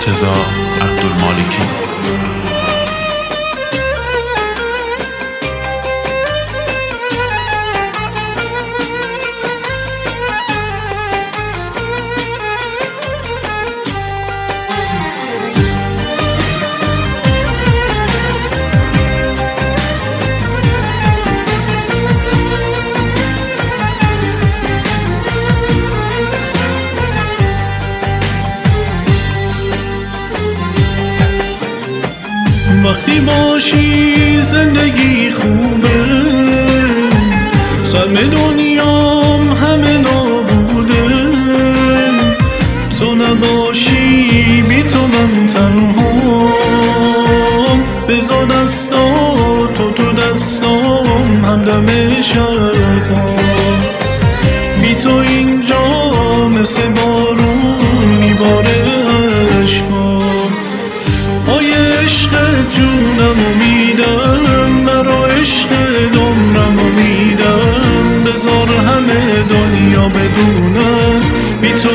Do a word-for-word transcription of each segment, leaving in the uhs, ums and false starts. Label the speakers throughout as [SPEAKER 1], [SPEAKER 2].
[SPEAKER 1] مرتضی عبدالمالکی.
[SPEAKER 2] وقتی باشی زندگی خوبه، غم دنیام همه نابوده. تو نباشی بی تو من تنهام، بذار دستاتو تو دستام همدم شبام. بی تو اینجا مثل بارون میباره عشقام. آی عشق جونمو میدم، برا عشق عمرمو میدم. بذار همه دنیا بدونن بی تو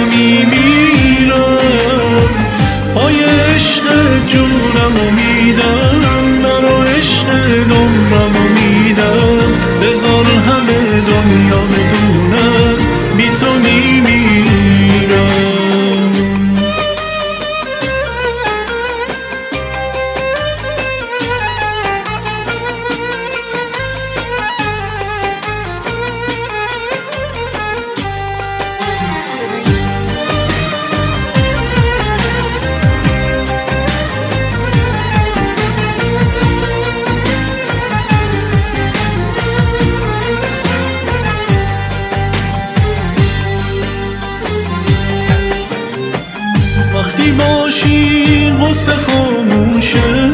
[SPEAKER 2] میمیرم. آی عشق جونمو میدم، برا عشق عمرمو میدم. بذار همه دنیا بدونن بی تو میمیرم. وقتی باشی غصه خاموشه،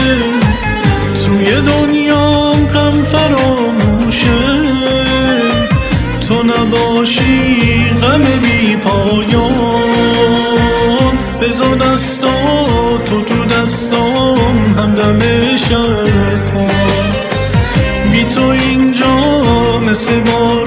[SPEAKER 2] توی دنیا غم فراموشه. تو نباشی غم بی پایان، بذار دستاتو تو دستام همدم شب کن. بی تو اینجا مثل